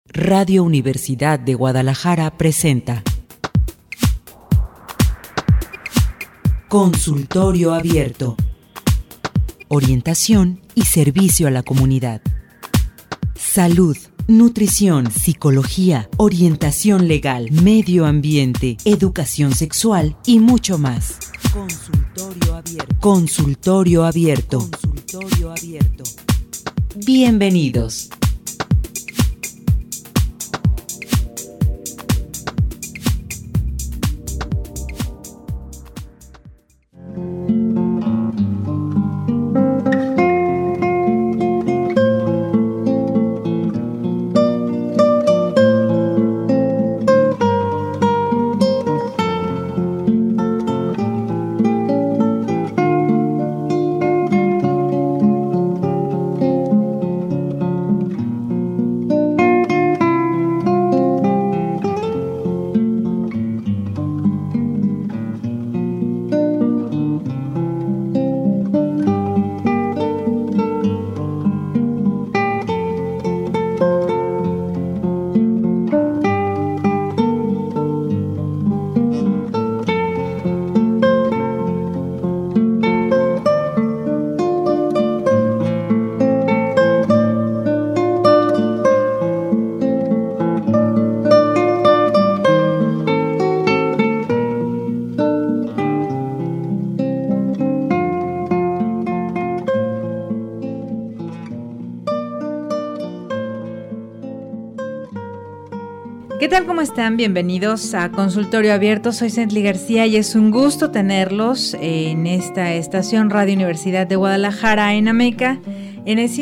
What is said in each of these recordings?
Radio Universidad de Guadalajara presenta Consultorio Abierto. Orientación y servicio a la comunidad. Salud, nutrición, psicología, orientación legal, medio ambiente, educación sexual y mucho más. Consultorio Abierto. Consultorio Abierto. Consultorio Abierto. Bienvenidos. ¿Qué tal? ¿Cómo están? Bienvenidos a Consultorio Abierto. Soy Cently García y es un gusto tenerlos en esta estación Radio Universidad de Guadalajara en Ameca, en el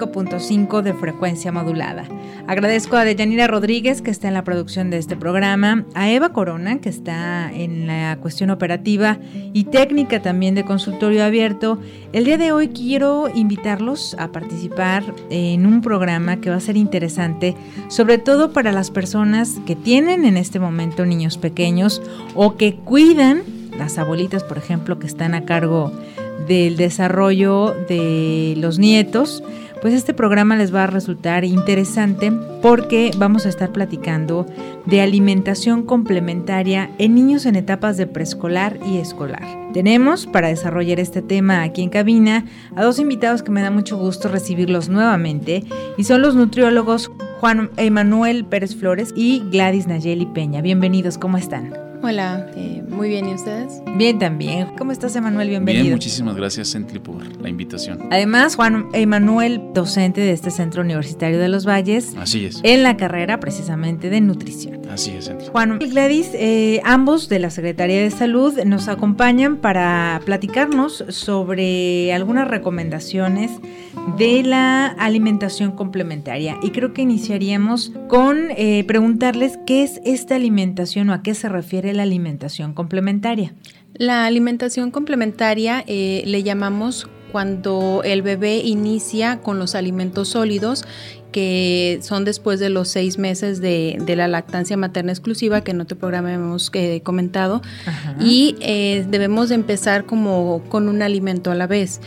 105.5 de frecuencia modulada. Agradezco a Deyanira Rodríguez, que está en la producción de este programa, a Eva Corona, que está en la cuestión operativa y técnica también de Consultorio Abierto. El día de hoy quiero invitarlos a participar en un programa que va a ser interesante, sobre todo para las personas que tienen en este momento niños pequeños o que cuidan, las abuelitas, por ejemplo, que están a cargo del desarrollo de los nietos. Pues este programa les va a resultar interesante porque vamos a estar platicando de alimentación complementaria en niños en etapas de preescolar y escolar. Tenemos para desarrollar este tema aquí en cabina a dos invitados que me da mucho gusto recibirlos nuevamente y son los nutriólogos Juan Emanuel Pérez Flores y Gladys Nayeli Peña. Bienvenidos, ¿cómo están? Hola, muy bien, ¿y ustedes? Bien también. ¿Cómo estás, Emanuel? Bienvenido. Bien, muchísimas gracias, Cently, por la invitación. Además, Juan Emanuel, docente de este Centro Universitario de los Valles. Así es. En la carrera, precisamente, de nutrición. Así es, Cently. Juan y Gladys, ambos de la Secretaría de Salud, nos acompañan para platicarnos sobre algunas recomendaciones de la alimentación complementaria. Y creo que iniciaríamos con preguntarles qué es esta alimentación o a qué se refiere la alimentación complementaria. La alimentación complementaria le llamamos cuando el bebé inicia con los alimentos sólidos, que son después de los 6 meses de la lactancia materna exclusiva, que en otro programa hemos comentado. Ajá. Y debemos de empezar como con un alimento a la vez.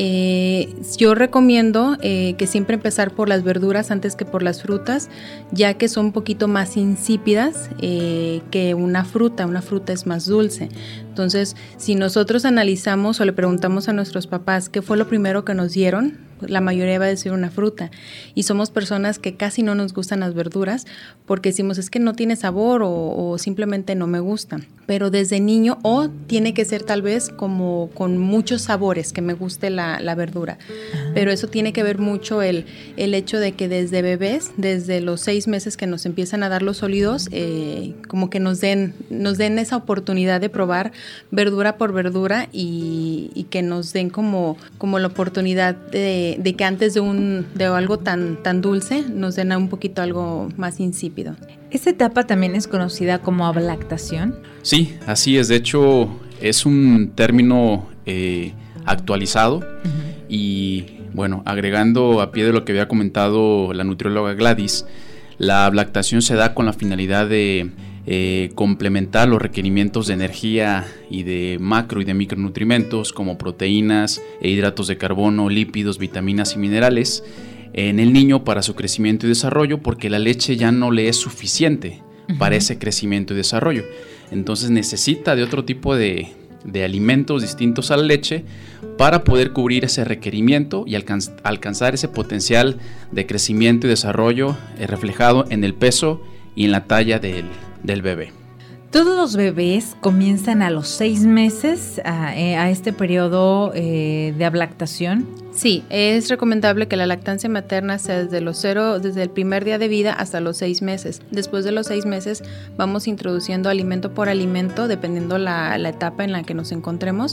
Yo recomiendo que siempre empezar por las verduras antes que por las frutas, ya que son un poquito más insípidas que una fruta. Una fruta es más dulce. Entonces, si nosotros analizamos o le preguntamos a nuestros papás qué fue lo primero que nos dieron, la mayoría va a decir una fruta, y somos personas que casi no nos gustan las verduras porque decimos es que no tiene sabor o simplemente no me gusta, pero desde niño, o tiene que ser tal vez como con muchos sabores que me guste la verdura. Ajá. Pero eso tiene que ver mucho el hecho de que desde bebés, desde los 6 meses que nos empiezan a dar los sólidos, como que nos den esa oportunidad de probar verdura por verdura y que nos den como la oportunidad de que antes de algo tan dulce nos den un poquito algo más insípido. ¿Esta etapa también es conocida como ablactación? Sí, así es. De hecho, es un término actualizado. Uh-huh. Y bueno, agregando a pie de lo que había comentado la nutrióloga Gladys, la ablactación se da con la finalidad de complementar los requerimientos de energía y de macro y de micronutrientes como proteínas, hidratos de carbono, lípidos, vitaminas y minerales en el niño para su crecimiento y desarrollo, porque la leche ya no le es suficiente para ese crecimiento y desarrollo. Entonces necesita de otro tipo de alimentos distintos a la leche para poder cubrir ese requerimiento y alcanzar ese potencial de crecimiento y desarrollo reflejado en el peso y en la talla del bebé. ¿Todos los bebés comienzan a los 6 meses a este periodo de ablactación? Sí, es recomendable que la lactancia materna sea desde el primer día de vida hasta los 6 meses. Después de los 6 meses vamos introduciendo alimento por alimento, dependiendo la etapa en la que nos encontremos.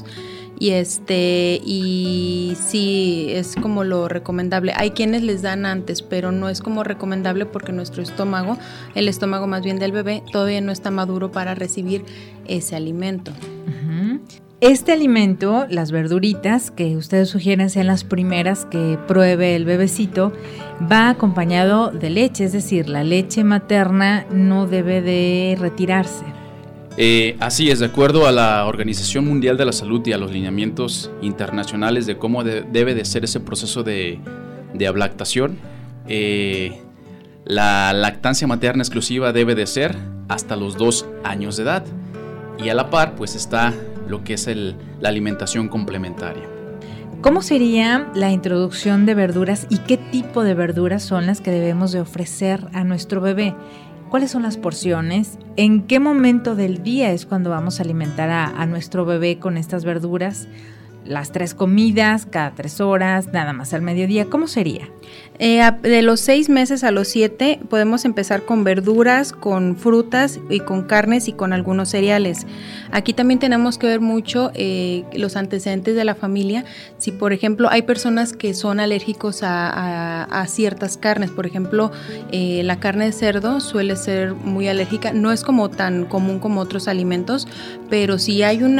Y sí, es como lo recomendable. Hay quienes les dan antes, pero no es como recomendable porque nuestro estómago, el estómago más bien del bebé, todavía no está maduro para recibir ese alimento. Uh-huh. Este alimento, las verduritas que ustedes sugieren sean las primeras que pruebe el bebecito, va acompañado de leche, es decir, la leche materna no debe de retirarse. Así es, de acuerdo a la Organización Mundial de la Salud y a los lineamientos internacionales de cómo debe de ser ese proceso de ablactación, la lactancia materna exclusiva debe de ser hasta los 2 años de edad, y a la par pues está lo que es la alimentación complementaria. ¿Cómo sería la introducción de verduras y qué tipo de verduras son las que debemos de ofrecer a nuestro bebé? ¿Cuáles son las porciones? ¿En qué momento del día es cuando vamos a alimentar a nuestro bebé con estas verduras? ¿Las 3 comidas, cada 3 horas, nada más al mediodía? ¿Cómo sería? De los 6 meses a los 7 podemos empezar con verduras, con frutas y con carnes y con algunos cereales. Aquí también tenemos que ver mucho los antecedentes de la familia. Si por ejemplo hay personas que son alérgicos a ciertas carnes, por ejemplo la carne de cerdo suele ser muy alérgica, no es como tan común como otros alimentos, pero si hay un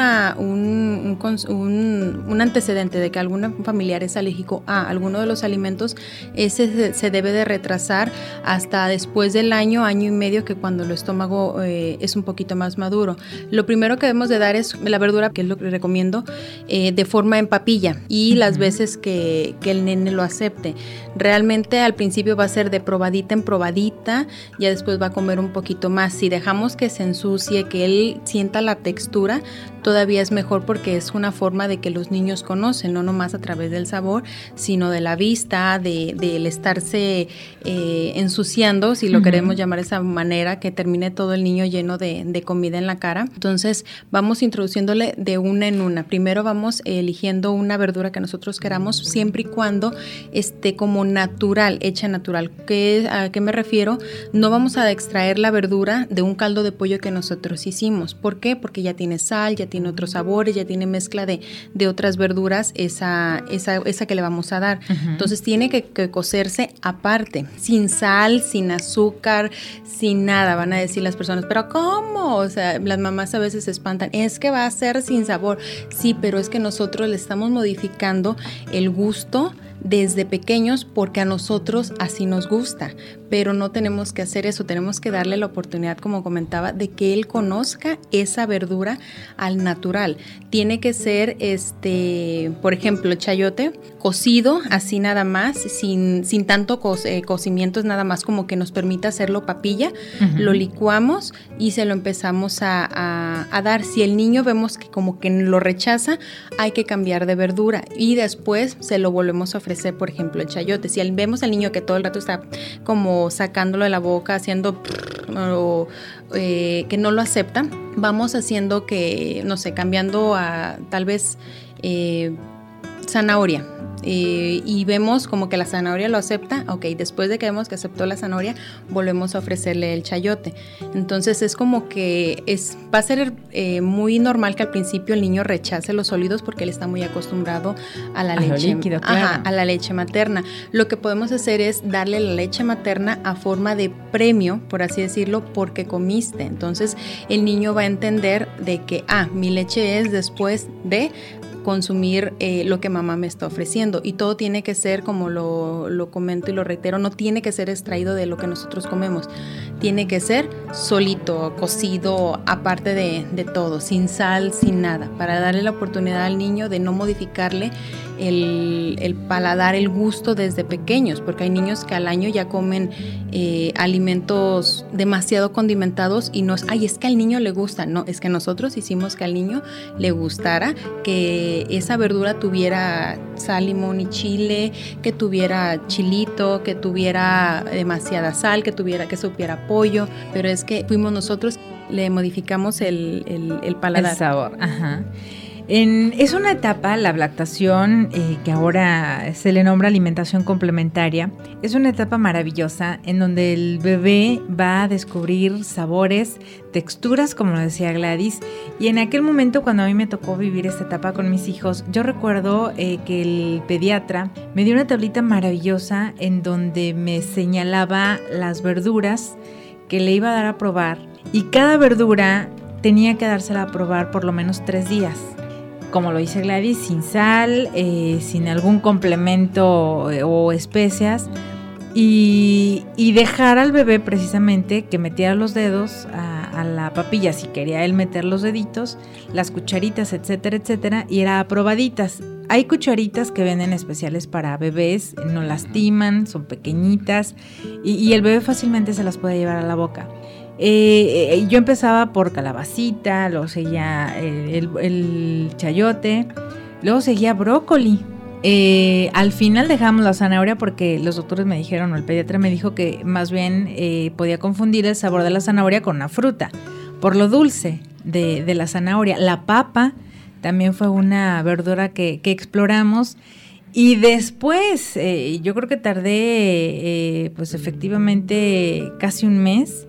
antecedente de que algún familiar es alérgico a alguno de los alimentos, ese se debe de retrasar hasta después del año y medio, que cuando el estómago es un poquito más maduro. Lo primero que debemos de dar es la verdura, que es lo que recomiendo, de forma en papilla y las veces que el nene lo acepte. Realmente al principio va a ser de probadita en probadita, ya después va a comer un poquito más. Si dejamos que se ensucie, que él sienta la textura, todavía es mejor porque es una forma de que los niños conocen, no nomás a través del sabor, sino de la vista, del estarse ensuciando, si lo queremos llamar de esa manera, que termine todo el niño lleno de comida en la cara. Entonces vamos introduciéndole de una en una. Primero vamos eligiendo una verdura que nosotros queramos, siempre y cuando esté como natural, hecha natural. ¿A qué me refiero? No vamos a extraer la verdura de un caldo de pollo que nosotros hicimos. ¿Por qué? Porque ya tiene sal, ya tiene otros sabores, ya tiene mezcla de otras verduras, esa que le vamos a dar. Entonces tiene que cocerse aparte, sin sal, sin azúcar, sin nada. Van a decir las personas, ¿pero cómo? O sea, las mamás a veces se espantan, es que va a ser sin sabor. Sí, pero es que nosotros le estamos modificando el gusto desde pequeños porque a nosotros así nos gusta, pero no tenemos que hacer eso, tenemos que darle la oportunidad, como comentaba, de que él conozca esa verdura al natural. Tiene que ser, por ejemplo, el chayote cocido, así nada más, sin tanto cocimiento, es nada más como que nos permita hacerlo papilla, lo licuamos y se lo empezamos a dar. Si el niño vemos que como que lo rechaza, hay que cambiar de verdura y después se lo volvemos a ofrecer, por ejemplo, el chayote. Si vemos al niño que todo el rato está como sacándolo de la boca, haciendo que no lo acepta, vamos haciendo que, no sé, cambiando a tal vez zanahoria. Y vemos como que la zanahoria lo acepta, ok, después de que vemos que aceptó la zanahoria, volvemos a ofrecerle el chayote. Entonces es como que va a ser muy normal que al principio el niño rechace los sólidos porque él está muy acostumbrado a la leche líquido, claro. A la leche materna. Lo que podemos hacer es darle la leche materna a forma de premio, por así decirlo, porque comiste. Entonces el niño va a entender de que, mi leche es después de consumir lo que mamá me está ofreciendo, y todo tiene que ser, como lo comento y lo reitero, no tiene que ser extraído de lo que nosotros comemos, tiene que ser solito, cocido, aparte de todo, sin sal, sin nada, para darle la oportunidad al niño de no modificarle el paladar, el gusto desde pequeños, porque hay niños que al año ya comen alimentos demasiado condimentados y es que al niño le gusta. No, es que nosotros hicimos que al niño le gustara, que esa verdura tuviera sal, limón y chile, que tuviera chilito, que tuviera demasiada sal, que supiera pollo, pero es que fuimos nosotros, le modificamos el paladar. El sabor, ajá. Es una etapa, la lactación, que ahora se le nombra alimentación complementaria, es una etapa maravillosa en donde el bebé va a descubrir sabores, texturas, como lo decía Gladys, y en aquel momento cuando a mí me tocó vivir esta etapa con mis hijos, yo recuerdo que el pediatra me dio una tablita maravillosa en donde me señalaba las verduras que le iba a dar a probar, y cada verdura tenía que dársela a probar por lo menos 3 días. Como lo dice Gladys, sin sal, sin algún complemento o especias, y dejar al bebé precisamente que metiera los dedos a la papilla, si quería él meter los deditos, las cucharitas, etcétera, etcétera, y era a probaditas. Hay cucharitas que venden especiales para bebés, no lastiman, son pequeñitas, y el bebé fácilmente se las puede llevar a la boca. Yo empezaba por calabacita, luego seguía el chayote, luego seguía brócoli. Al final dejamos la zanahoria porque los doctores me dijeron, o el pediatra me dijo que más bien podía confundir el sabor de la zanahoria con una fruta, por lo dulce de la zanahoria. La papa también fue una verdura que exploramos. Y después, yo creo que tardé, pues efectivamente, casi un mes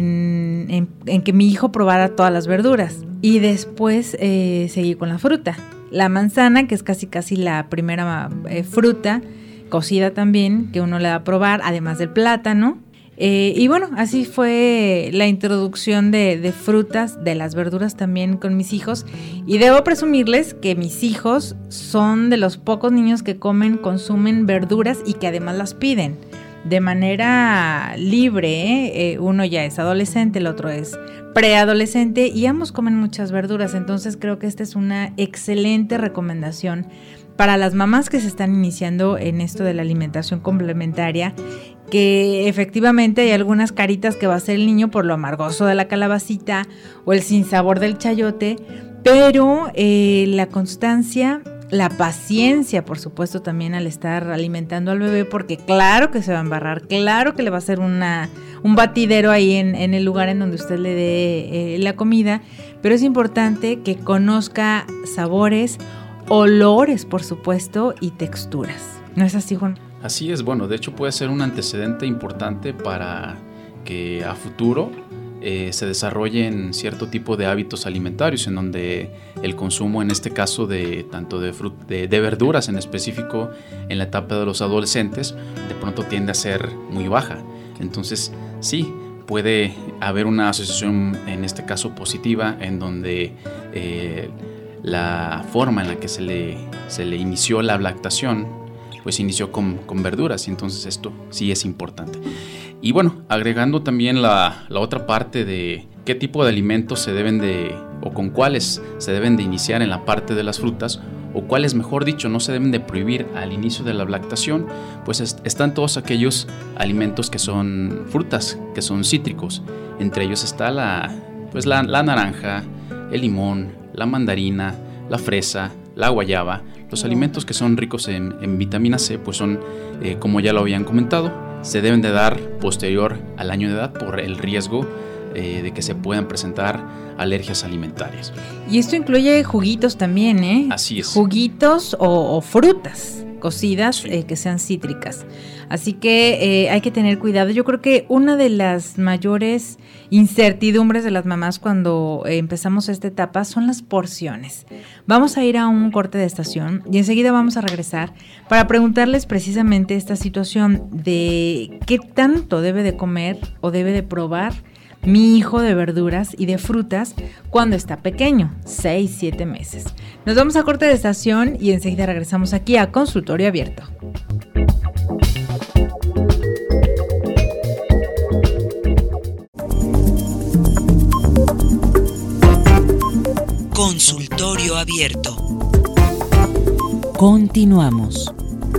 en que mi hijo probara todas las verduras. Y después seguí con la fruta. La manzana, que es casi la primera fruta, cocida también, que uno le da a probar, además del plátano. Y bueno, así fue la introducción de frutas, de las verduras también con mis hijos. Y debo presumirles que mis hijos son de los pocos niños que consumen verduras y que además las piden de manera libre. Uno ya es adolescente, el otro es preadolescente y ambos comen muchas verduras. Entonces creo que esta es una excelente recomendación para las mamás que se están iniciando en esto de la alimentación complementaria, que efectivamente hay algunas caritas que va a hacer el niño por lo amargoso de la calabacita o el sinsabor del chayote, pero la constancia, la paciencia, por supuesto, también al estar alimentando al bebé, porque claro que se va a embarrar, claro que le va a hacer un batidero ahí en el lugar en donde usted le dé la comida, pero es importante que conozca sabores, olores, por supuesto, y texturas. ¿No es así, Juan? Así es, bueno, de hecho puede ser un antecedente importante para que a futuro se desarrollen cierto tipo de hábitos alimentarios en donde el consumo, en este caso de verduras en específico en la etapa de los adolescentes, de pronto tiende a ser muy baja. Entonces sí, puede haber una asociación en este caso positiva en donde la forma en la que se le inició la lactación pues inició con verduras, y entonces esto sí es importante. Y bueno, agregando también la otra parte de qué tipo de alimentos se deben o con cuáles se deben de iniciar en la parte de las frutas, o cuáles, mejor dicho, no se deben de prohibir al inicio de la lactación, pues están todos aquellos alimentos que son frutas, que son cítricos. Entre ellos está la naranja, el limón, la mandarina, la fresa, la guayaba. Los alimentos que son ricos en vitamina C, pues son, como ya lo habían comentado, se deben de dar posterior al año de edad por el riesgo de que se puedan presentar alergias alimentarias. Y esto incluye juguitos también, ¿eh? Así es. Juguitos o frutas cocidas, sí, que sean cítricas. Así que hay que tener cuidado. Yo creo que una de las mayores incertidumbres de las mamás cuando empezamos esta etapa son las porciones. Vamos a ir a un corte de estación y enseguida vamos a regresar para preguntarles precisamente esta situación de qué tanto debe de comer o debe de probar mi hijo de verduras y de frutas cuando está pequeño, 6-7 meses. Nos vamos a corte de estación y enseguida regresamos aquí a Consultorio Abierto. Consultorio Abierto. Continuamos.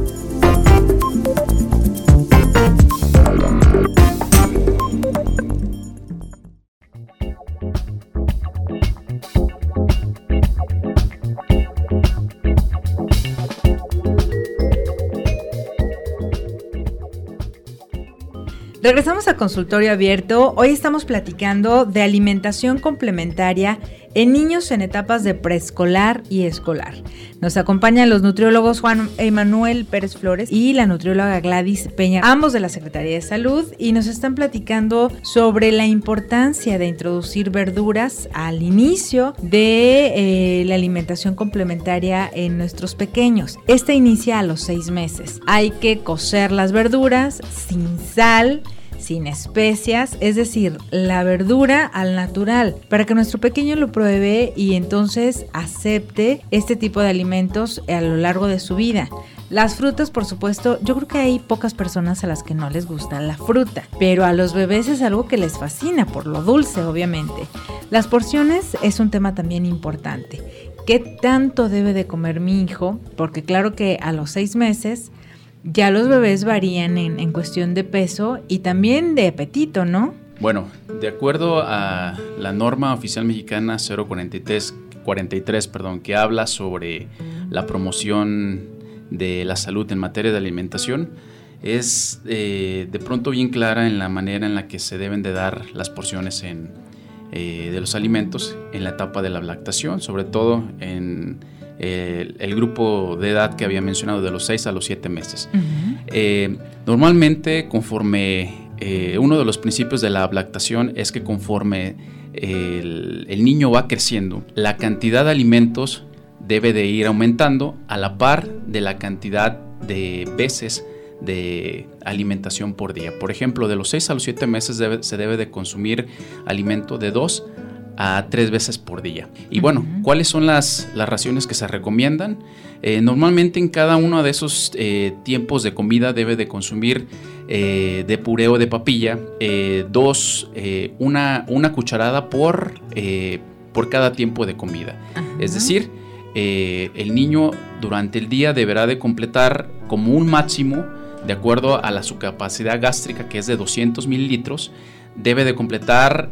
Regresamos a Consultorio Abierto. Hoy estamos platicando de alimentación complementaria en niños en etapas de preescolar y escolar. Nos acompañan los nutriólogos Juan Emanuel Pérez Flores y la nutrióloga Gladys Peña, ambos de la Secretaría de Salud, y nos están platicando sobre la importancia de introducir verduras al inicio de la alimentación complementaria en nuestros pequeños. Esta inicia a los 6 meses. Hay que cocer las verduras sin sal, sin especias, es decir, la verdura al natural, para que nuestro pequeño lo pruebe y entonces acepte este tipo de alimentos a lo largo de su vida. Las frutas, por supuesto, yo creo que hay pocas personas a las que no les gusta la fruta, pero a los bebés es algo que les fascina por lo dulce, obviamente. Las porciones es un tema también importante. ¿Qué tanto debe de comer mi hijo? Porque claro que a los 6 meses ya los bebés varían en cuestión de peso y también de apetito, ¿no? Bueno, de acuerdo a la norma oficial mexicana 043, que habla sobre la promoción de la salud en materia de alimentación, es de pronto bien clara en la manera en la que se deben de dar las porciones de los alimentos en la etapa de la lactación, sobre todo en el grupo de edad que había mencionado, de los 6 a los 7 meses. Uh-huh. Normalmente, conforme uno de los principios de la lactación es que conforme el niño va creciendo, la cantidad de alimentos debe de ir aumentando a la par de la cantidad de veces de alimentación por día. Por ejemplo, de los 6 a los 7 meses se debe de consumir alimento de 2 a 3 veces por día. Y bueno, ¿cuáles son las raciones que se recomiendan? Normalmente en cada uno de esos tiempos de comida debe de consumir de puré o de papilla una cucharada por cada tiempo de comida. Es decir, el niño durante el día deberá de completar como un máximo, de acuerdo a su capacidad gástrica, que es de 200 mililitros, debe de completar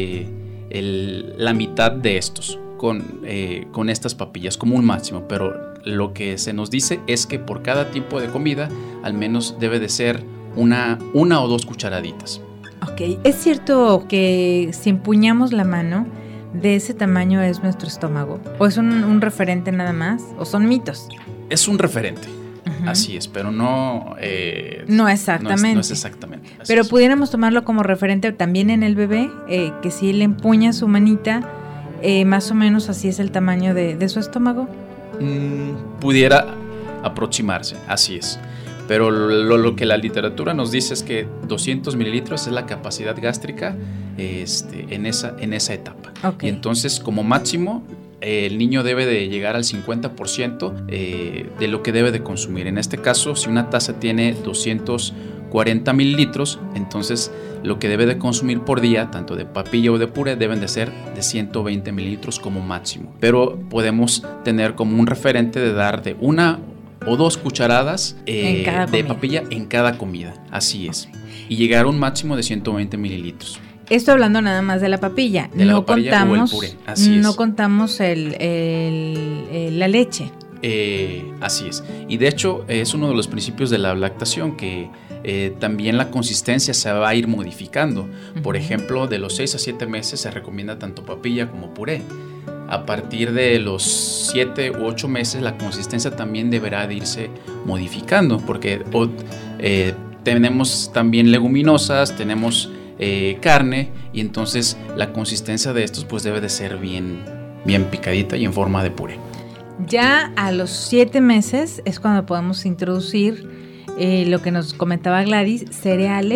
la mitad de estos con estas papillas como un máximo, pero lo que se nos dice es que por cada tipo de comida al menos debe de ser una o 2 cucharaditas. Ok, ¿es cierto que si empuñamos la mano, de ese tamaño es nuestro estómago? ¿O es un referente nada más? ¿O son mitos? Es un referente. Así es, pero no exactamente. No es exactamente. Pero pudiéramos tomarlo como referente también en el bebé, que si él empuña su manita, más o menos así es el tamaño de su estómago. Pudiera aproximarse, así es. Pero lo que la literatura nos dice es que 200 mililitros es la capacidad gástrica en esa etapa. Okay. Y entonces, como máximo, el niño debe de llegar al 50% de lo que debe de consumir. En este caso, si una taza tiene 240 mililitros, entonces lo que debe de consumir por día, tanto de papilla o de puré, deben de ser de 120 mililitros como máximo. Pero podemos tener como un referente de dar de 1 o 2 cucharadas de papilla en cada comida. Así es. Y llegar a un máximo de 120 mililitros. Esto hablando nada más de la papilla. De la papilla contamos, o el puré. Así no es. Contamos la leche. Así es. Y de hecho es uno de los principios de la lactación, que también la consistencia se va a ir modificando. Por ejemplo, de los 6 a 7 meses se recomienda tanto papilla como puré. A partir de los 7 u 8 meses la consistencia también deberá de irse modificando, porque tenemos también leguminosas, tenemos carne, y entonces la consistencia de estos pues debe de ser bien picadita y en forma de puré. Ya a los 7 meses es cuando podemos introducir lo que nos comentaba Gladys, cereales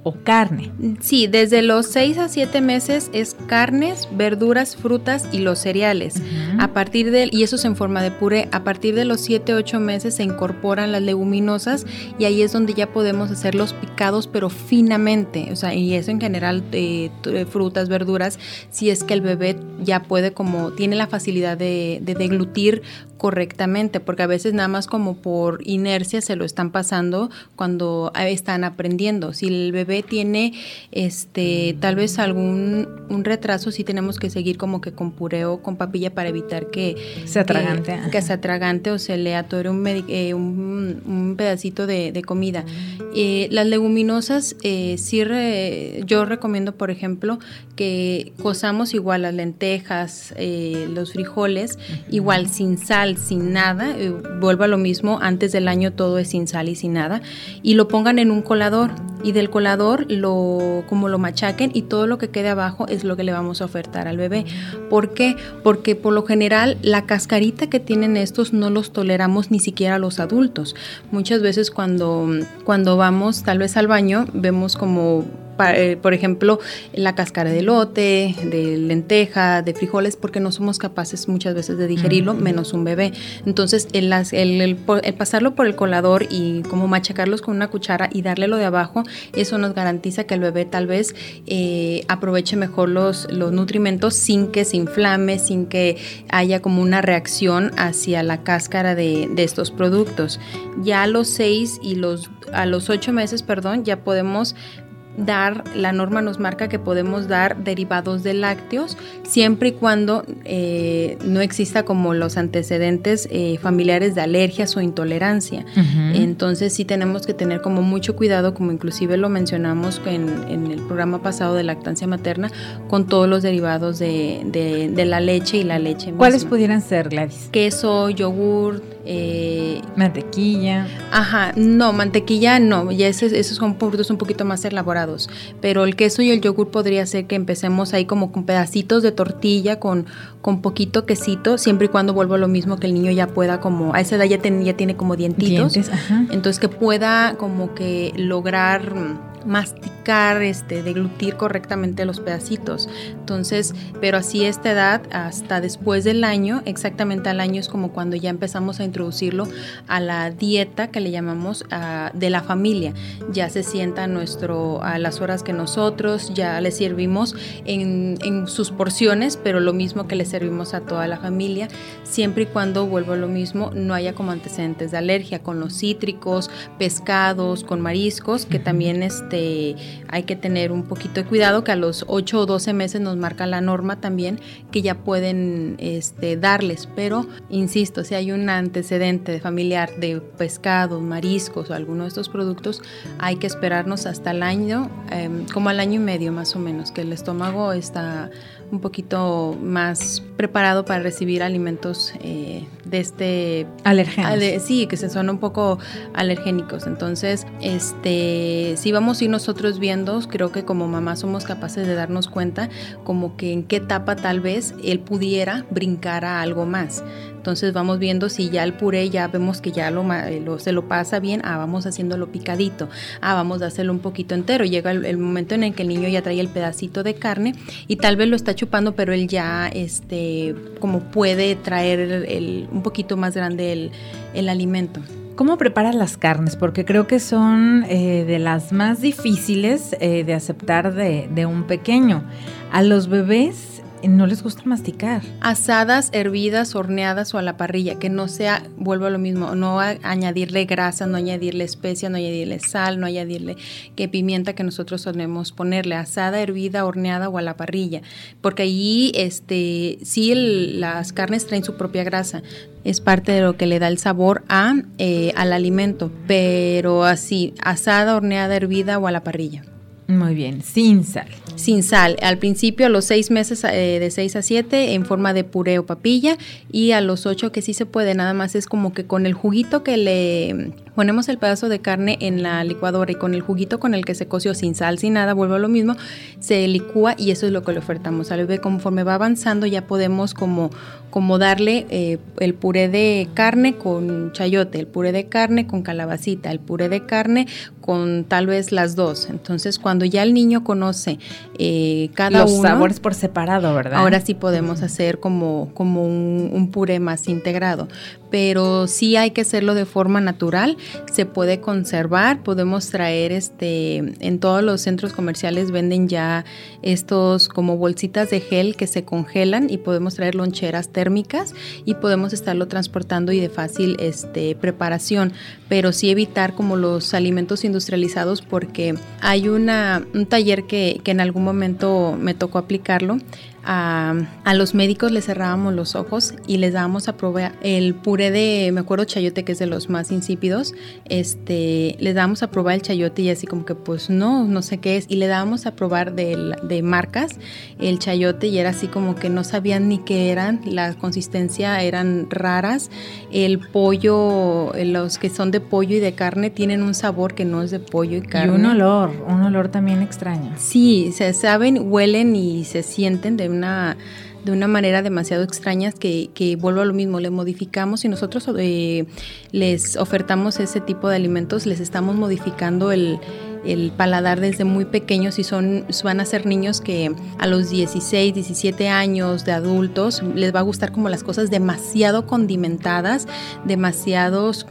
o carne. Sí, desde los 6 a 7 meses es carnes, verduras, frutas y los cereales. Y eso es en forma de puré. A partir de los 7, 8 meses se incorporan las leguminosas y ahí es donde ya podemos hacer los picados, pero finamente. O sea, y eso en general, frutas, verduras, si es que el bebé ya puede, como tiene la facilidad de deglutir correctamente, porque a veces nada más como por inercia se lo están pasando cuando están aprendiendo. Si el bebé tiene tal vez un retraso, sí tenemos que seguir como que con puré o con papilla para evitar que se atragante o se le atore un pedacito de comida. Las leguminosas, yo recomiendo, por ejemplo, que cozamos igual las lentejas, los frijoles, igual sin sal, sin nada, vuelvo a lo mismo, antes del año todo es sin sal y sin nada, y lo pongan en un colador, y del colador lo machaquen, y todo lo que quede abajo es lo que le vamos a ofertar al bebé. ¿Por qué? Porque por lo general la cascarita que tienen estos no los toleramos ni siquiera los adultos. Muchas veces cuando vamos tal vez al baño, vemos como por ejemplo, la cáscara de elote, de lenteja, de frijoles, porque no somos capaces muchas veces de digerirlo, menos un bebé. Entonces, el pasarlo por el colador y como machacarlos con una cuchara y darle lo de abajo, eso nos garantiza que el bebé tal vez aproveche mejor los nutrimentos sin que se inflame, sin que haya como una reacción hacia la cáscara de estos productos. Ya a los 6 y a los 8 meses, ya podemos la norma nos marca que podemos dar derivados de lácteos siempre y cuando no exista como los antecedentes familiares de alergias o intolerancia. Entonces sí tenemos que tener como mucho cuidado, como inclusive lo mencionamos en el programa pasado de lactancia materna, con todos los derivados de la leche y la leche misma. ¿Cuáles pudieran ser, Gladys? Queso, yogur, mantequilla. No, mantequilla no, ya esos son productos un poquito más elaborados, pero el queso y el yogur podría ser que empecemos ahí como con pedacitos de tortilla, con poquito quesito, siempre y cuando vuelva lo mismo, que el niño ya pueda como, a esa edad ya tiene como dientitos, entonces que pueda como que lograr masticar, deglutir correctamente los pedacitos. Entonces, pero así a esta edad, hasta después del año, exactamente al año es como cuando ya empezamos a introducirlo a la dieta que le llamamos de la familia. Ya se sienta a las horas que nosotros ya le servimos en sus porciones, pero lo mismo que le servimos a toda la familia, siempre y cuando, vuelvo a lo mismo, no haya como antecedentes de alergia con los cítricos, pescados, con mariscos, que también hay que tener un poquito de cuidado, que a los 8 o 12 meses nos marca la norma también, que ya pueden darles, pero insisto, si hay un antecedente familiar de pescados, mariscos o alguno de estos productos, hay que esperarnos hasta el año, como al año y medio más o menos, que el estómago está un poquito más preparado para recibir alimentos alergénicos. Sí, que se son un poco alergénicos. Entonces, si vamos a ir nosotros viendo, creo que como mamá somos capaces de darnos cuenta como que en qué etapa tal vez él pudiera brincar a algo más. Entonces vamos viendo si ya el puré ya vemos que ya se lo pasa bien, vamos haciéndolo picadito, vamos a hacerlo un poquito entero. Llega el momento en el que el niño ya trae el pedacito de carne y tal vez lo está chupando, pero él ya como puede traer un poquito más grande el alimento. ¿Cómo preparas las carnes? Porque creo que son de las más difíciles de aceptar de un pequeño. A los bebés no les gusta masticar. Asadas, hervidas, horneadas o a la parrilla, que no sea, vuelvo a lo mismo, no añadirle grasa, no añadirle especia, no añadirle sal, no añadirle pimienta que nosotros solemos ponerle, asada, hervida, horneada o a la parrilla, porque ahí sí las carnes traen su propia grasa, es parte de lo que le da el sabor al alimento, pero así, asada, horneada, hervida o a la parrilla. Muy bien, sin sal. Sin sal, al principio a los 6 meses, de 6 a 7 en forma de puré o papilla, y a los 8 que sí se puede, nada más es como que con el juguito que Ponemos el pedazo de carne en la licuadora y con el juguito con el que se coció, sin sal, sin nada, vuelvo a lo mismo, se licúa y eso es lo que le ofertamos al bebé. Conforme va avanzando ya podemos como darle el puré de carne con chayote, el puré de carne con calabacita, el puré de carne con tal vez las dos. Entonces cuando ya el niño conoce cada uno, los sabores por separado, ¿verdad? Ahora sí podemos hacer como un puré más integrado, pero sí hay que hacerlo de forma natural. Se puede conservar, podemos traer en todos los centros comerciales venden ya estos como bolsitas de gel que se congelan y podemos traer loncheras térmicas y podemos estarlo transportando y de fácil preparación, pero sí evitar como los alimentos industrializados, porque hay un taller que en algún momento me tocó aplicarlo. A los médicos les cerrábamos los ojos y les dábamos a probar el puré de, me acuerdo, chayote, que es de los más insípidos. Les dábamos a probar el chayote y así como que pues no sé qué es, y le dábamos a probar de marcas el chayote y era así como que no sabían ni qué eran, la consistencia eran raras. El pollo, los que son de pollo y de carne tienen un sabor que no es de pollo y carne. Y un olor también extraño. Sí, se saben, huelen y se sienten de una manera demasiado extraña que vuelvo a lo mismo, le modificamos y nosotros les ofertamos ese tipo de alimentos, les estamos modificando el paladar desde muy pequeños y van a ser niños que a los 16, 17 años de adultos les va a gustar como las cosas demasiado condimentadas, demasiados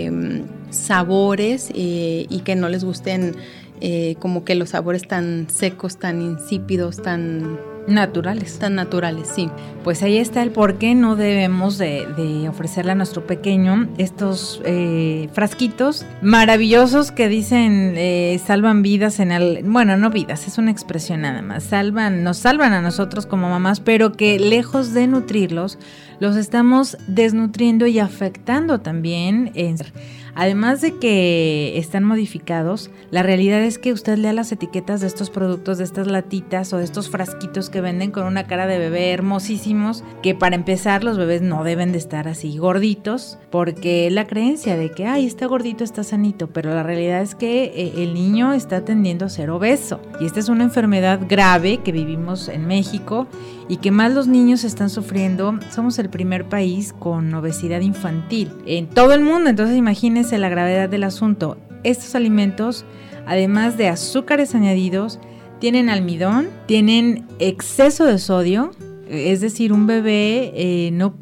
sabores y que no les gusten como que los sabores tan secos, tan insípidos, tan naturales. Tan naturales, sí. Pues ahí está el por qué no debemos de ofrecerle a nuestro pequeño estos frasquitos maravillosos que dicen salvan vidas bueno, no vidas, es una expresión nada más. Nos salvan a nosotros como mamás, pero que lejos de nutrirlos, los estamos desnutriendo y afectando también. Además de que están modificados, la realidad es que usted lea las etiquetas de estos productos, de estas latitas o de estos frasquitos que venden con una cara de bebé hermosísimos, que para empezar los bebés no deben de estar así gorditos, porque la creencia de que, está gordito, está sanito, pero la realidad es que el niño está tendiendo a ser obeso. Y esta es una enfermedad grave que vivimos en México y que más los niños están sufriendo. Somos el primer país con obesidad infantil en todo el mundo, entonces imagínense la gravedad del asunto. Estos alimentos, además de azúcares añadidos, tienen almidón, tienen exceso de sodio, es decir, un bebé no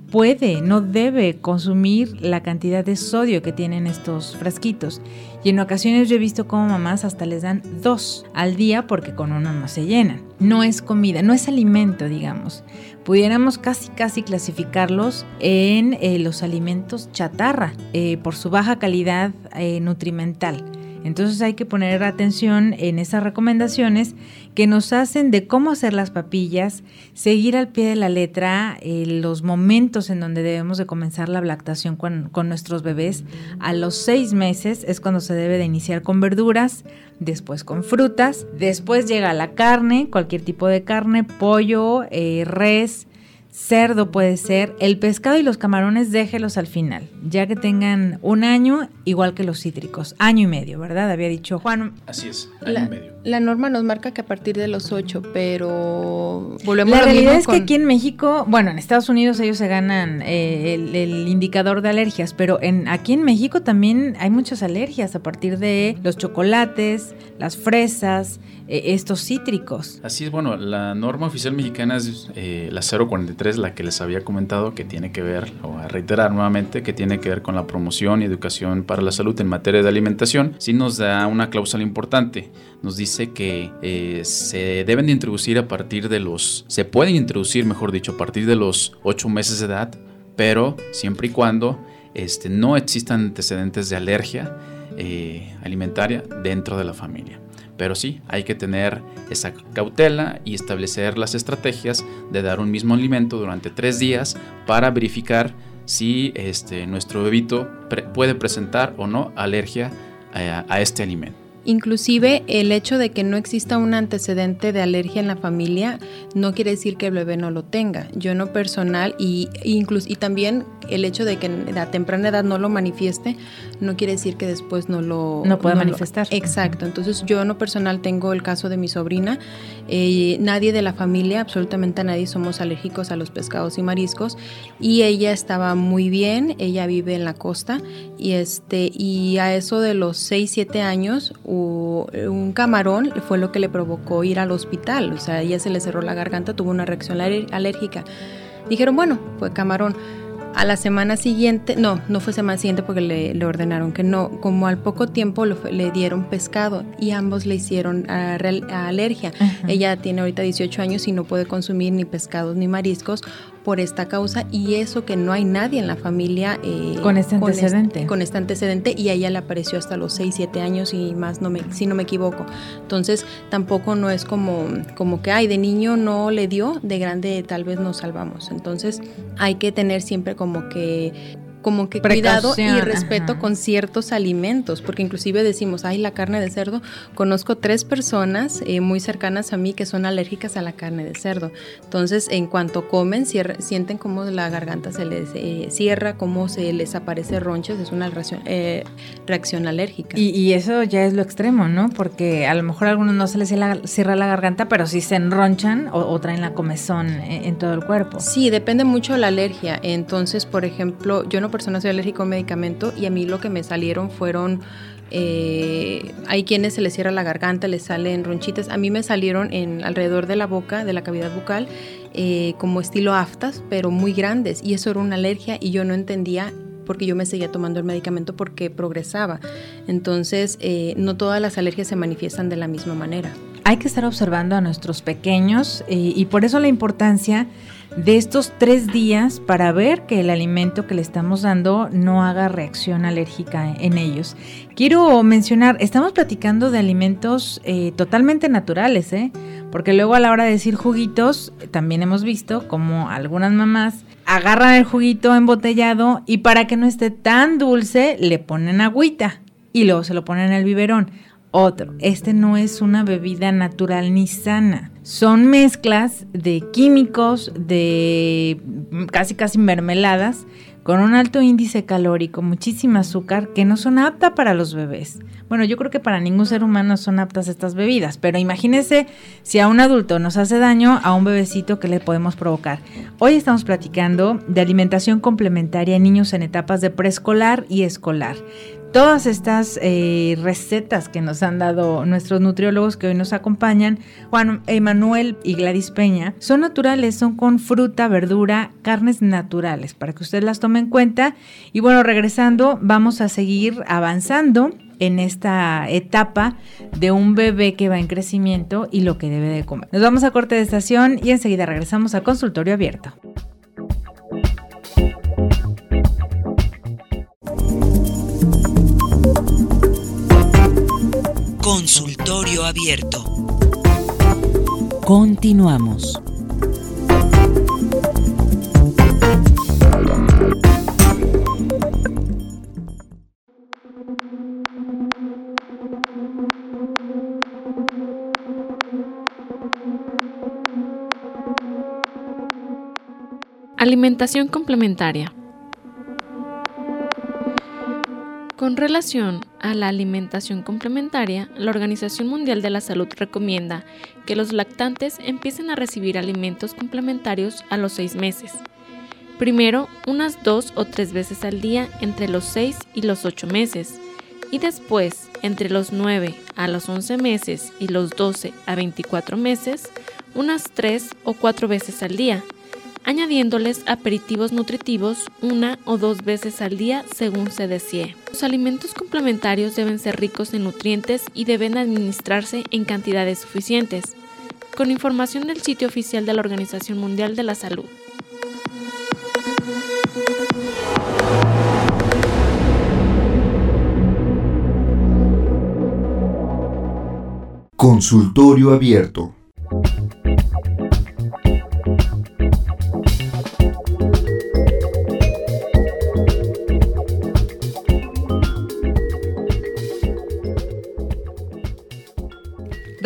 debe consumir la cantidad de sodio que tienen estos frasquitos. Y en ocasiones yo he visto cómo mamás hasta les dan 2 al día porque con uno no se llenan. No es comida, no es alimento, digamos. Pudiéramos casi clasificarlos en los alimentos chatarra por su baja calidad nutrimental. Entonces hay que poner atención en esas recomendaciones que nos hacen de cómo hacer las papillas, seguir al pie de la letra los momentos en donde debemos de comenzar la lactación con nuestros bebés. A los 6 meses es cuando se debe de iniciar con verduras, después con frutas, después llega la carne, cualquier tipo de carne, pollo, res, cerdo puede ser, el pescado y los camarones déjelos al final, ya que tengan 1 año, igual que los cítricos, 1 año y medio, ¿verdad? Había dicho Juan. Así es, 1 año y medio. La norma nos marca que a partir de los 8, pero volvemos a lo mismo. La realidad es que aquí en México, bueno, en Estados Unidos ellos se ganan el indicador de alergias, pero aquí en México también hay muchas alergias a partir de los chocolates, las fresas, estos cítricos. Así es, bueno, la norma oficial mexicana es la 043, la que les había comentado, que tiene que ver, o a reiterar nuevamente, que tiene que ver con la promoción y educación para la salud en materia de alimentación. Sí nos da una cláusula importante, nos dice que se deben de introducir se pueden introducir, mejor dicho, a partir de los 8 meses de edad, pero siempre y cuando no existan antecedentes de alergia alimentaria dentro de la familia. Pero sí, hay que tener esa cautela y establecer las estrategias de dar un mismo alimento durante 3 días para verificar si nuestro bebito puede presentar o no alergia a este alimento. Inclusive el hecho de que no exista un antecedente de alergia en la familia no quiere decir que el bebé no lo tenga. Yo en lo personal y también el hecho de que a temprana edad no lo manifieste no quiere decir que después no pueda manifestar. Exacto. Entonces yo en lo personal tengo el caso de mi sobrina. Nadie de la familia, absolutamente nadie, somos alérgicos a los pescados y mariscos, y ella estaba muy bien. Ella vive en la costa y a eso de los 6-7 años un camarón fue lo que le provocó ir al hospital. O sea, a ella se le cerró la garganta, tuvo una reacción alérgica. Dijeron, bueno, fue camarón. A la semana siguiente, no fue semana siguiente porque le ordenaron que no, como al poco tiempo le dieron pescado y ambos le hicieron alergia. Uh-huh. Ella tiene ahorita 18 años y no puede consumir ni pescados ni mariscos por esta causa, y eso que no hay nadie en la familia con este antecedente, y a ella le apareció hasta los 6-7 años y más, si no me equivoco. Entonces tampoco no es como que de niño no le dio, de grande tal vez nos salvamos. Entonces hay que tener siempre como que cuidado y respeto. Ajá. Con ciertos alimentos, porque inclusive decimos, la carne de cerdo. Conozco 3 personas muy cercanas a mí que son alérgicas a la carne de cerdo. Entonces, en cuanto comen, sienten como la garganta se les cierra, como se les aparece ronchas, es una reacción alérgica. Y eso ya es lo extremo, ¿no? Porque a lo mejor a algunos no se les cierra la garganta, pero sí se enronchan o traen la comezón en todo el cuerpo. Sí, depende mucho de la alergia. Entonces, por ejemplo, yo no persona soy alérgico a un medicamento y a mí lo que me salieron fueron hay quienes se les cierra la garganta, les salen ronchitas. A mí me salieron alrededor de la boca, de la cavidad bucal, como estilo aftas, pero muy grandes, y eso era una alergia y yo no entendía porque yo me seguía tomando el medicamento porque progresaba. Entonces no todas las alergias se manifiestan de la misma manera. Hay que estar observando a nuestros pequeños y por eso la importancia de estos 3 días para ver que el alimento que le estamos dando no haga reacción alérgica en ellos. Quiero mencionar, estamos platicando de alimentos totalmente naturales, porque luego a la hora de decir juguitos, también hemos visto como algunas mamás agarran el juguito embotellado y para que no esté tan dulce le ponen agüita y luego se lo ponen en el biberón. Este no es una bebida natural ni sana. Son mezclas de químicos, de casi mermeladas, con un alto índice calórico, muchísima azúcar, que no son aptas para los bebés. Bueno, yo creo que para ningún ser humano son aptas estas bebidas, pero imagínense si a un adulto nos hace daño, a un bebecito que le podemos provocar. Hoy estamos platicando de alimentación complementaria en niños en etapas de preescolar y escolar. Todas estas recetas que nos han dado nuestros nutriólogos que hoy nos acompañan, Juan Emanuel y Gladys Peña, son naturales, son con fruta, verdura, carnes naturales, para que ustedes las tomen en cuenta. Y bueno, regresando, vamos a seguir avanzando en esta etapa de un bebé que va en crecimiento y lo que debe de comer. Nos vamos a corte de estación y enseguida regresamos a Consultorio Abierto. Consultorio Abierto. Continuamos. Alimentación complementaria. Con relación a la alimentación complementaria, la Organización Mundial de la Salud recomienda que los lactantes empiecen a recibir alimentos complementarios a los 6 meses. Primero, unas 2 o 3 veces al día entre los 6 y los 8 meses, y después, entre los 9 a los 11 meses y los 12 a 24 meses, unas 3 o 4 veces al día, añadiéndoles aperitivos nutritivos 1 o 2 veces al día según se desee. Los alimentos complementarios deben ser ricos en nutrientes y deben administrarse en cantidades suficientes, con información del sitio oficial de la Organización Mundial de la Salud. Consultorio Abierto.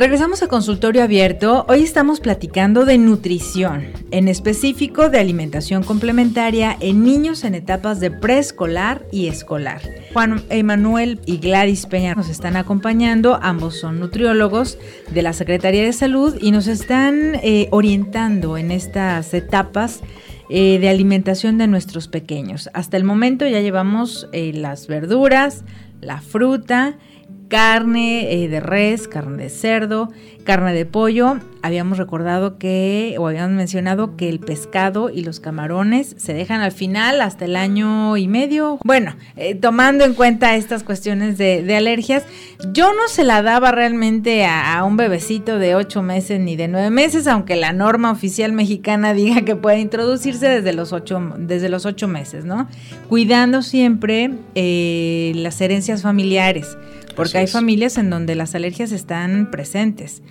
Regresamos a Consultorio Abierto. Hoy estamos platicando de nutrición, en específico de alimentación complementaria en niños en etapas de preescolar y escolar. Juan Emanuel y Gladys Peña nos están acompañando, ambos son nutriólogos de la Secretaría de Salud y nos están orientando en estas etapas de alimentación de nuestros pequeños. Hasta el momento ya llevamos las verduras, la fruta, carne de res, carne de cerdo, carne de pollo. Habíamos recordado habíamos mencionado que el pescado y los camarones se dejan al final hasta el 1 año y medio. Bueno, tomando en cuenta estas cuestiones de alergias, yo no se la daba realmente a un bebecito de 8 meses ni de 9 meses, aunque la norma oficial mexicana diga que puede introducirse desde los 8 meses, ¿no? Cuidando siempre las herencias familiares. Porque hay familias en donde las alergias están presentes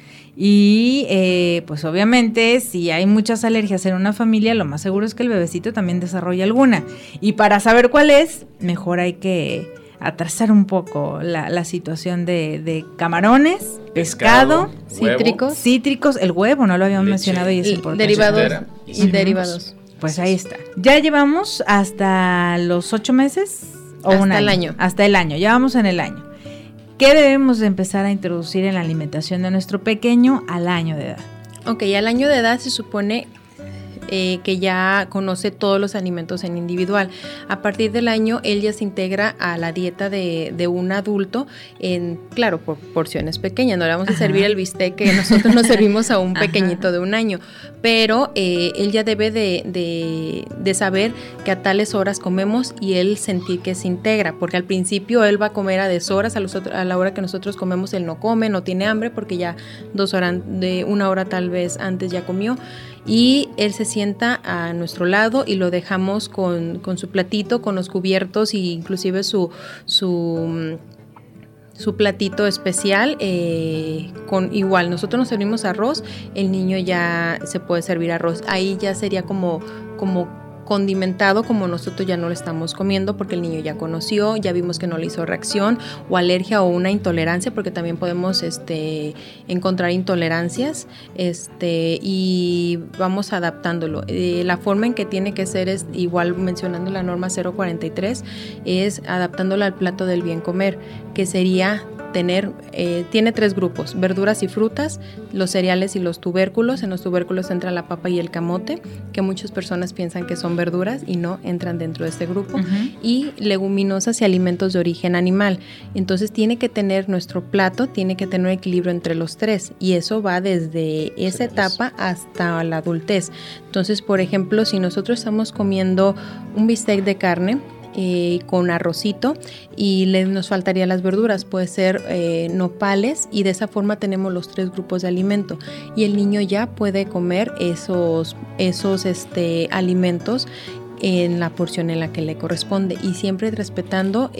y pues obviamente si hay muchas alergias en una familia, lo más seguro es que el bebecito también desarrolle alguna. Y para saber cuál es, mejor hay que atrasar un poco la situación de camarones, pescado, cítricos, el huevo, no lo habíamos mencionado y es importante. Derivados. Pues ahí está. Ya llevamos hasta los 8 meses o hasta el año. Hasta el año, ya vamos en el año. ¿Qué debemos de empezar a introducir en la alimentación de nuestro pequeño al año de edad? Ok, al año de edad se supone que ya conoce todos los alimentos en individual. A partir del año, él ya se integra a la dieta de un adulto en, claro, por porciones pequeñas. No le vamos a servir el bistec que nosotros nos servimos a un pequeñito de 1 año, pero él ya debe de saber que a tales horas comemos y él sentir que se integra, porque al principio él va a comer a deshoras, a la hora que nosotros comemos él no come, no tiene hambre porque ya 2 horas, de 1 hora tal vez antes ya comió. Y él se sienta a nuestro lado y lo dejamos con su platito, con los cubiertos e inclusive su platito especial, con igual, nosotros nos servimos arroz, el niño ya se puede servir arroz, ahí ya sería como condimentado, como nosotros ya no lo estamos comiendo porque el niño ya conoció, ya vimos que no le hizo reacción o alergia o una intolerancia, porque también podemos encontrar intolerancias y vamos adaptándolo. La forma en que tiene que ser es igual, mencionando la norma 043, es adaptándolo al plato del bien comer, que sería tiene 3 grupos: verduras y frutas, los cereales y los tubérculos. En los tubérculos entra la papa y el camote, que muchas personas piensan que son verduras y no, entran dentro de este grupo. Y leguminosas y alimentos de origen animal. Entonces tiene que tener nuestro plato, tiene que tener un equilibrio entre los 3, y eso va desde esa etapa hasta la adultez. Entonces, por ejemplo, si nosotros estamos comiendo un bistec de carne con arrocito y nos faltarían las verduras, puede ser nopales, y de esa forma tenemos los 3 grupos de alimento y el niño ya puede comer esos alimentos en la porción en la que le corresponde, y siempre respetando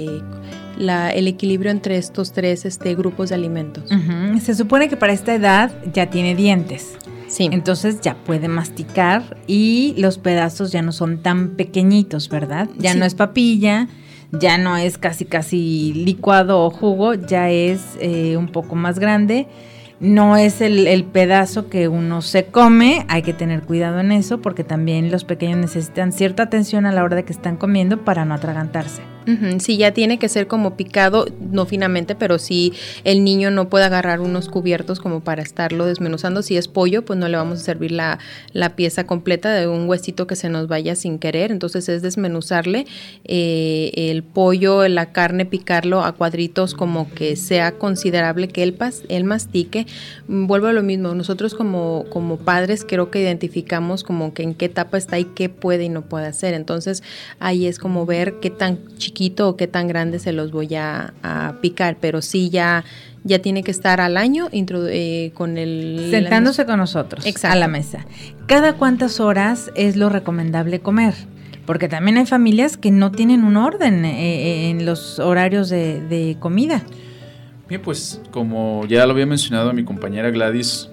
el equilibrio entre estos 3 grupos de alimentos. Se supone que para esta edad ya tiene dientes. Sí. Entonces ya puede masticar y los pedazos ya no son tan pequeñitos, ¿verdad? Ya sí. No es papilla, ya no es casi licuado o jugo, ya es un poco más grande. No es el pedazo que uno se come, hay que tener cuidado en eso, porque también los pequeños necesitan cierta atención a la hora de que están comiendo para no atragantarse. Sí, ya tiene que ser como picado, no finamente, pero sí el niño no puede agarrar unos cubiertos como para estarlo desmenuzando. Si es pollo, pues no le vamos a servir la pieza completa de un huesito que se nos vaya sin querer. Entonces es desmenuzarle el pollo, la carne, picarlo a cuadritos como que sea considerable que él mastique. Vuelvo a lo mismo, nosotros como padres creo que identificamos como que en qué etapa está y qué puede y no puede hacer. Entonces ahí es como ver qué tan chiquito o qué tan grande se los voy a picar, pero sí ya tiene que estar al año con sentándose con nosotros. Exacto. A la mesa. ¿Cada cuántas horas es lo recomendable comer? Porque también hay familias que no tienen un orden en los horarios de comida. Bien, pues como ya lo había mencionado mi compañera Gladys,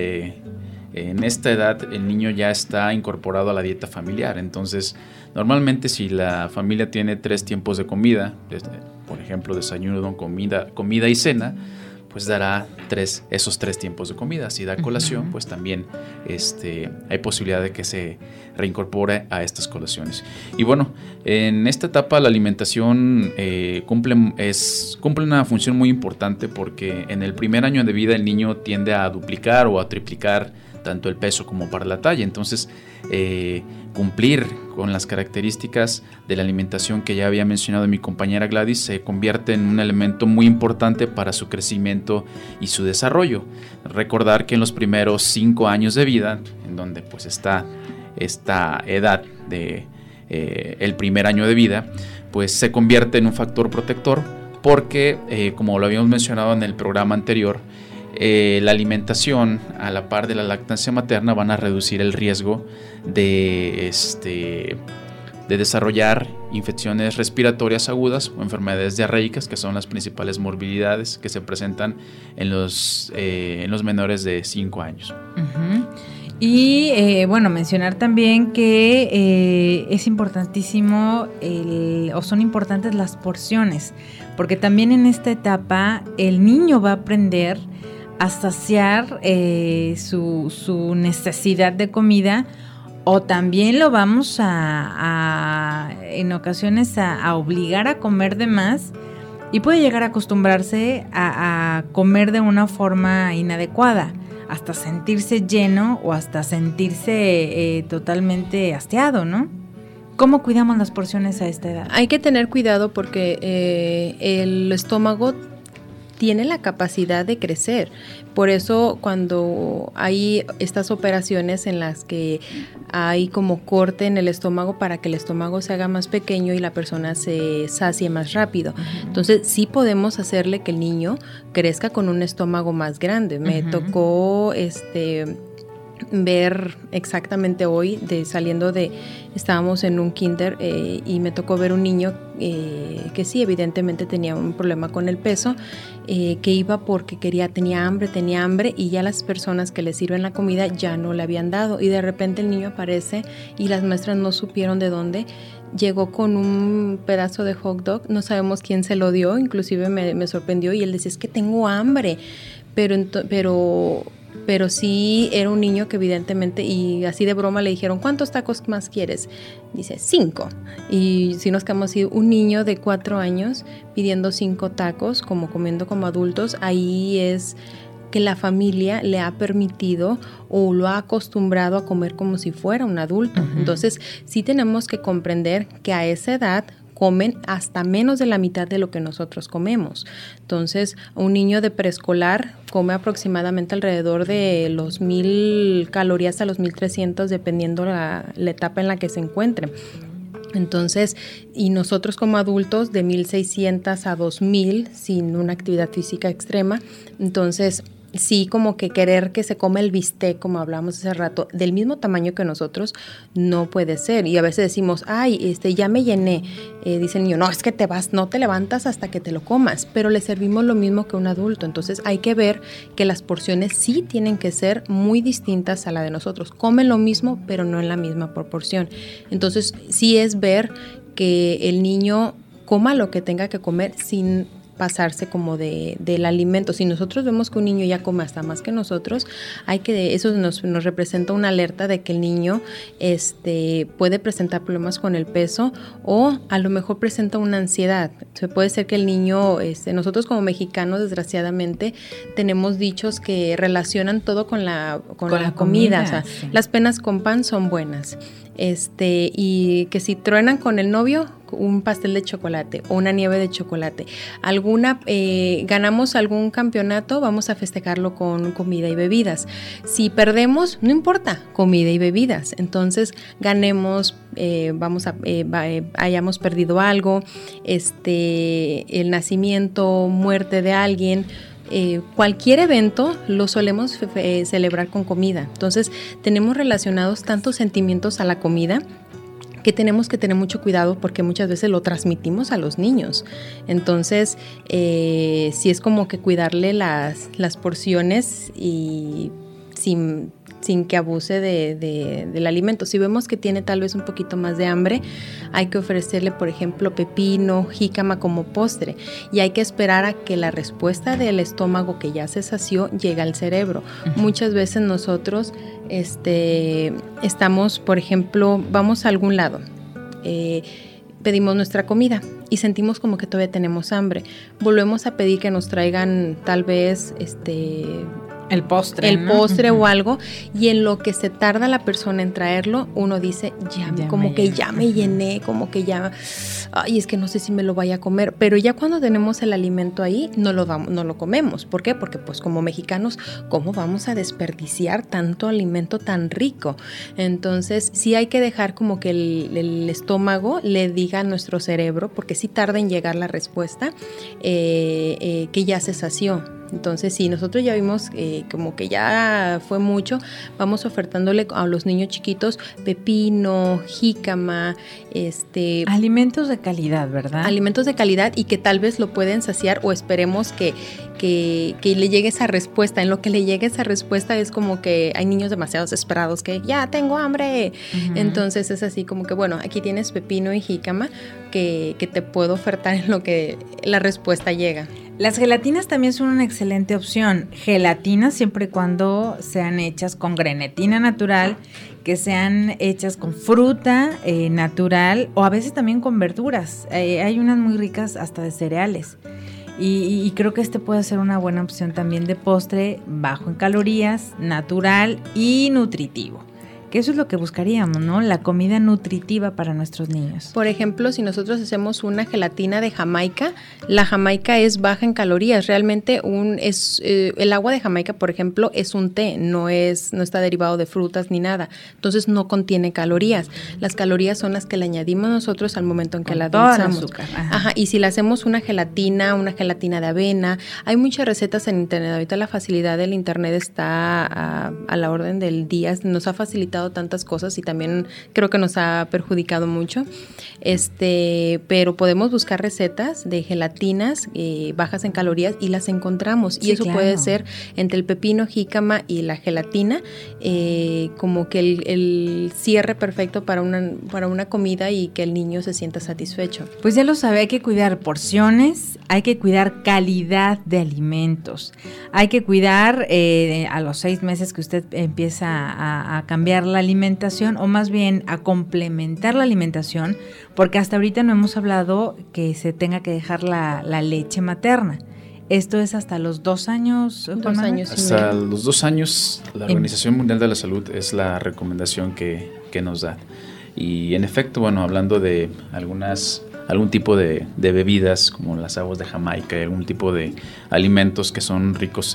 en esta edad el niño ya está incorporado a la dieta familiar. Entonces, normalmente si la familia tiene 3 tiempos de comida, por ejemplo desayuno, comida y cena, pues dará esos 3 tiempos de comida. Si da colación, pues también hay posibilidad de que se reincorpore a estas colaciones. Y bueno, en esta etapa la alimentación cumple una función muy importante, porque en el primer año de vida el niño tiende a duplicar o a triplicar tanto el peso como para la talla. Entonces, cumplir con las características de la alimentación que ya había mencionado mi compañera Gladys se convierte en un elemento muy importante para su crecimiento y su desarrollo. Recordar que en los primeros 5 años de vida, en donde pues está esta edad de el primer año de vida, pues se convierte en un factor protector, porque como lo habíamos mencionado en el programa anterior, la alimentación a la par de la lactancia materna van a reducir el riesgo de desarrollar infecciones respiratorias agudas o enfermedades diarreicas, que son las principales morbilidades que se presentan en los menores de 5 años. Uh-huh. Y bueno, mencionar también que es importantísimo o son importantes las porciones, porque también en esta etapa el niño va a aprender a saciar su necesidad de comida, o también lo vamos en ocasiones a obligar a comer de más, y puede llegar a acostumbrarse a comer de una forma inadecuada, hasta sentirse lleno o hasta sentirse totalmente hastiado, ¿no? ¿Cómo cuidamos las porciones a esta edad? Hay que tener cuidado porque el estómago tiene la capacidad de crecer. Por eso cuando hay estas operaciones en las que hay como corte en el estómago para que el estómago se haga más pequeño y la persona se sacie más rápido. Uh-huh. Entonces sí podemos hacerle que el niño crezca con un estómago más grande. Me tocó ver exactamente hoy, estábamos en un kinder y me tocó ver un niño que sí, evidentemente tenía un problema con el peso, que iba porque tenía hambre, y ya las personas que le sirven la comida ya no le habían dado, y de repente el niño aparece y las maestras no supieron de dónde. Llegó con un pedazo de hot dog, no sabemos quién se lo dio, inclusive me sorprendió, y él decía, es que tengo hambre, pero sí era un niño que evidentemente, y así de broma le dijeron, ¿cuántos tacos más quieres? Dice, 5. Y si nos quedamos así, un niño de 4 años pidiendo 5 tacos, como comiendo como adultos, ahí es que la familia le ha permitido o lo ha acostumbrado a comer como si fuera un adulto. Uh-huh. Entonces, sí tenemos que comprender que a esa edad comen hasta menos de la mitad de lo que nosotros comemos. Entonces, un niño de preescolar come aproximadamente alrededor de los 1,000 calorías a los 1,300, dependiendo la etapa en la que se encuentre. Entonces, y nosotros como adultos de 1,600 a 2,000 sin una actividad física extrema. Entonces, sí, como que querer que se coma el bistec, como hablamos hace rato, del mismo tamaño que nosotros, no puede ser. Y a veces decimos, ay, ya me llené. Dice el niño, no, es que no te levantas hasta que te lo comas, pero le servimos lo mismo que un adulto. Entonces hay que ver que las porciones sí tienen que ser muy distintas a la de nosotros. Comen lo mismo, pero no en la misma proporción. Entonces sí es ver que el niño coma lo que tenga que comer sin pasarse como del alimento. Si nosotros vemos que un niño ya come hasta más que nosotros, eso nos representa una alerta de que el niño puede presentar problemas con el peso, o a lo mejor presenta una ansiedad. Puede ser que el niño, nosotros como mexicanos, desgraciadamente, tenemos dichos que relacionan todo con la comida. O sea, sí. Las penas con pan son buenas. Y que si truenan con el novio, un pastel de chocolate o una nieve de chocolate. Ganamos algún campeonato, vamos a festejarlo con comida y bebidas. Si perdemos, no importa, comida y bebidas. Entonces, ganemos, hayamos perdido algo, el nacimiento, muerte de alguien. Cualquier evento lo solemos celebrar con comida. Entonces tenemos relacionados tantos sentimientos a la comida que tenemos que tener mucho cuidado, porque muchas veces lo transmitimos a los niños. Entonces sí es como que cuidarle las porciones y sin sin que abuse del alimento. Si vemos que tiene tal vez un poquito más de hambre, hay que ofrecerle, por ejemplo, pepino, jícama como postre, y hay que esperar a que la respuesta del estómago que ya se sació llegue al cerebro. Muchas veces nosotros estamos, por ejemplo, vamos a algún lado, pedimos nuestra comida y sentimos como que todavía tenemos hambre. Volvemos a pedir que nos traigan tal vez el postre, ¿no? O algo, y en lo que se tarda la persona en traerlo, uno dice, ya me llené, como que ya, ay, es que no sé si me lo vaya a comer, pero ya cuando tenemos el alimento ahí, no lo comemos. ¿Por qué? Porque pues como mexicanos, ¿cómo vamos a desperdiciar tanto alimento tan rico? Entonces, sí hay que dejar como que el estómago le diga a nuestro cerebro, porque sí tarda en llegar la respuesta, que ya se sació. Entonces, si nosotros ya vimos como que ya fue mucho, vamos ofertándole a los niños chiquitos pepino, jícama, alimentos de calidad, ¿verdad? Alimentos de calidad y que tal vez lo pueden saciar, o esperemos que le llegue esa respuesta. En lo que le llegue esa respuesta es como que hay niños demasiado desesperados que ya tengo hambre. Entonces es así como que, bueno, aquí tienes pepino y jícama que te puedo ofertar en lo que la respuesta llega. Las gelatinas también son una excelente opción. Gelatinas siempre y cuando sean hechas con grenetina natural, que sean hechas con fruta natural, o a veces también con verduras. Hay unas muy ricas hasta de cereales. Y creo que puede ser una buena opción también de postre, bajo en calorías, natural y nutritivo. Que eso es lo que buscaríamos, ¿no? La comida nutritiva para nuestros niños. Por ejemplo, si nosotros hacemos una gelatina de Jamaica, la Jamaica es baja en calorías. Realmente el agua de Jamaica, por ejemplo, es un té, no está derivado de frutas ni nada. Entonces no contiene calorías. Las calorías son las que le añadimos nosotros al momento en que la endulzamos. Ajá. Y si le hacemos una gelatina de avena, hay muchas recetas en internet. Ahorita la facilidad del internet está a la orden del día. Nos ha facilitado tantas cosas y también creo que nos ha perjudicado mucho, pero podemos buscar recetas de gelatinas bajas en calorías y las encontramos, y eso puede ser entre el pepino, jícama y la gelatina, como que el cierre perfecto para una comida y que el niño se sienta satisfecho. Pues ya lo sabe, hay que cuidar porciones, hay que cuidar calidad de alimentos, hay que cuidar a los 6 meses que usted empieza a cambiar la alimentación, o más bien a complementar la alimentación, porque hasta ahorita no hemos hablado que se tenga que dejar la leche materna. Esto es hasta los 2 años. Hasta los 2 años, la Organización Mundial de la Salud es la recomendación que nos da. Y en efecto, bueno, hablando de algún tipo de bebidas como las aguas de Jamaica y algún tipo de alimentos que son ricos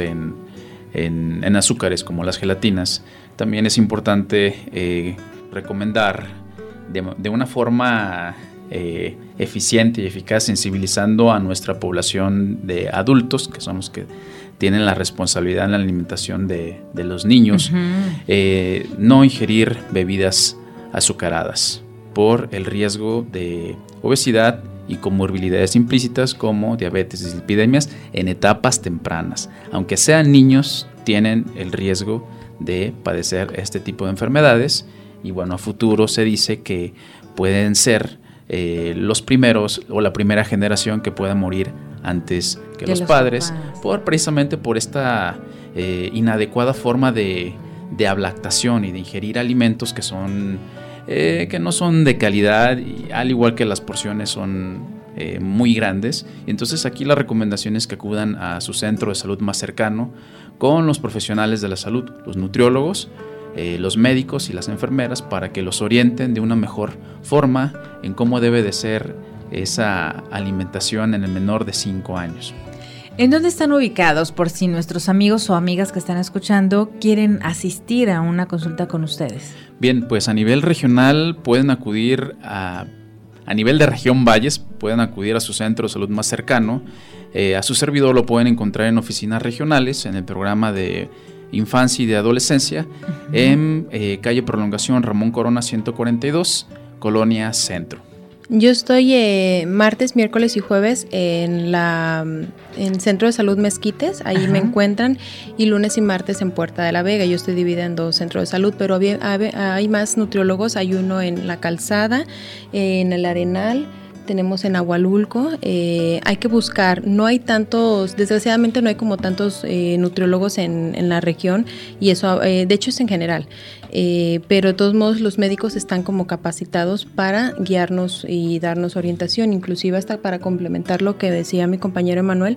en azúcares como las gelatinas, también es importante recomendar de una forma eficiente y eficaz, sensibilizando a nuestra población de adultos, que son los que tienen la responsabilidad en la alimentación de los niños, no ingerir bebidas azucaradas por el riesgo de obesidad y comorbilidades implícitas como diabetes y dislipidemias en etapas tempranas. Aunque sean niños, tienen el riesgo de padecer este tipo de enfermedades, y bueno, a futuro se dice que pueden ser los primeros o la primera generación que pueda morir antes que los padres, precisamente por esta inadecuada forma de ablactación y de ingerir alimentos que no son de calidad, y al igual que las porciones son muy grandes. Y entonces aquí la recomendación es que acudan a su centro de salud más cercano con los profesionales de la salud, los nutriólogos, los médicos y las enfermeras, para que los orienten de una mejor forma en cómo debe de ser esa alimentación en el menor de 5 años. ¿En dónde están ubicados, por si nuestros amigos o amigas que están escuchando quieren asistir a una consulta con ustedes? Bien, pues a nivel regional pueden acudir a nivel de región Valles, pueden acudir a su centro de salud más cercano. A su servidor lo pueden encontrar en oficinas regionales, en el programa de infancia y de adolescencia, en calle Prolongación Ramón Corona 142, Colonia Centro. Yo estoy martes, miércoles y jueves en Centro de Salud Mezquites, ahí me encuentran, y lunes y martes en Puerta de la Vega. Yo estoy dividida en 2 centros de salud, pero hay más nutriólogos. Hay uno en La Calzada, en el Arenal, tenemos en Agualulco. Hay que buscar, no hay tantos, desgraciadamente no hay como tantos nutriólogos en la región, y eso de hecho es en general, pero de todos modos los médicos están como capacitados para guiarnos y darnos orientación, inclusive hasta para complementar lo que decía mi compañero Emanuel.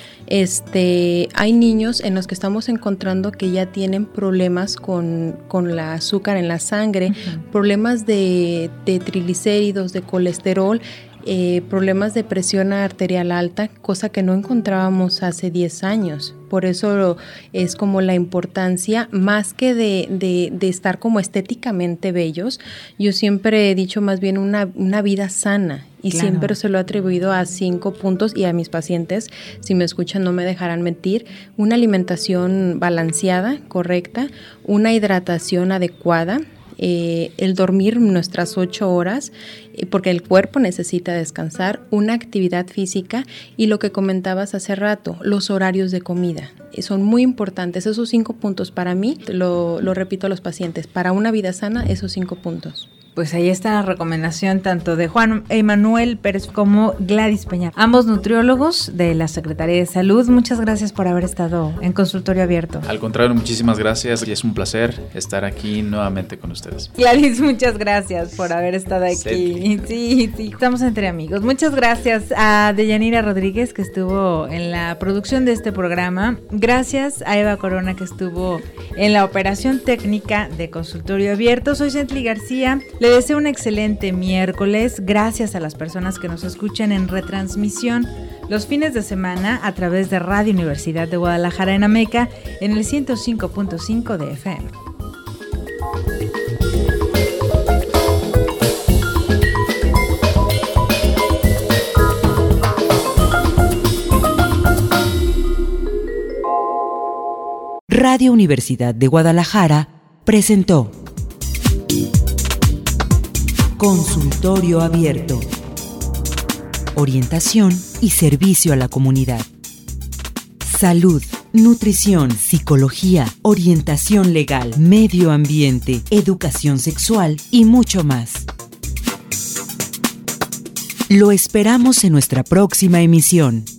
Hay niños en los que estamos encontrando que ya tienen problemas con la azúcar en la sangre, problemas de triglicéridos, de colesterol, problemas de presión arterial alta, cosa que no encontrábamos hace 10 años. Por eso es como la importancia, más que de estar como estéticamente bellos, yo siempre he dicho más bien una vida sana. Y claro, siempre se lo he atribuido a 5 puntos, y a mis pacientes, si me escuchan no me dejarán mentir: una alimentación balanceada, correcta, una hidratación adecuada, el dormir nuestras 8 horas, porque el cuerpo necesita descansar, una actividad física, y lo que comentabas hace rato, los horarios de comida. Son muy importantes esos 5 puntos para mí, lo repito a los pacientes, para una vida sana, esos 5 puntos. Pues ahí está la recomendación tanto de Juan Emanuel Pérez como Gladys Peña, ambos nutriólogos de la Secretaría de Salud. Muchas gracias por haber estado en Consultorio Abierto. Al contrario, muchísimas gracias, y es un placer estar aquí nuevamente con ustedes. Gladys, muchas gracias por haber estado aquí. Sí, estamos entre amigos. Muchas gracias a Deyanira Rodríguez, que estuvo en la producción de este programa. Gracias a Eva Corona, que estuvo en la operación técnica de Consultorio Abierto. Soy Cently García. Le deseo un excelente miércoles. Gracias a las personas que nos escuchan en retransmisión los fines de semana a través de Radio Universidad de Guadalajara en Ameca en el 105.5 de FM. Radio Universidad de Guadalajara presentó Consultorio Abierto. Orientación y servicio a la comunidad. Salud, nutrición, psicología, orientación legal, medio ambiente, educación sexual y mucho más. Lo esperamos en nuestra próxima emisión.